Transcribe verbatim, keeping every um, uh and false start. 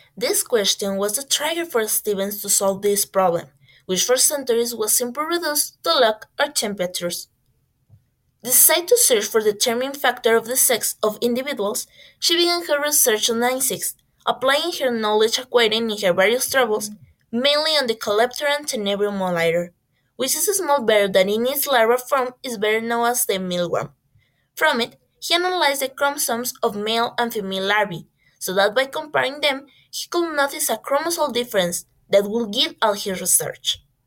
This question was the trigger for Stevens to solve this problem, which for centuries was simply reduced to luck or temperatures. Decided to search for the determining factor of the sex of individuals, she began her research on insects, applying her knowledge acquired in her various travels mainly on the Calypteran tenebrium molitor, which is a small bird that in its larva form is better known as the mealworm. From it, he analyzed the chromosomes of male and female larvae, so that by comparing them, he could notice a chromosome difference that would guide all his research.